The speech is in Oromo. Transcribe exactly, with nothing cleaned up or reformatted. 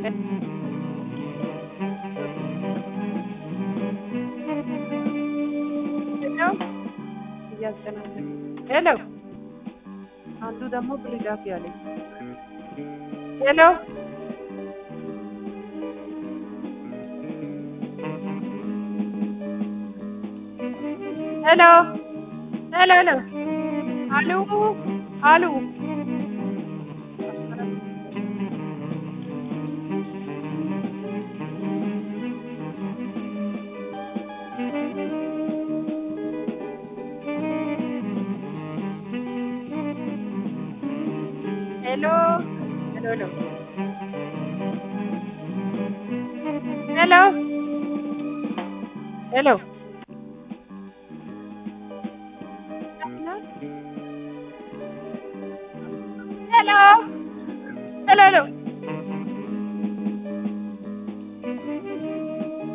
Hello? እያስተናገደ ሄሎ አንዱ ደግሞ ብሪጋፍ ያለኝ ሄሎ ሄሎ ሄሎ ሄሎ አሉ አሉ ሄሎ ሄሎ ሄሎ ሄሎ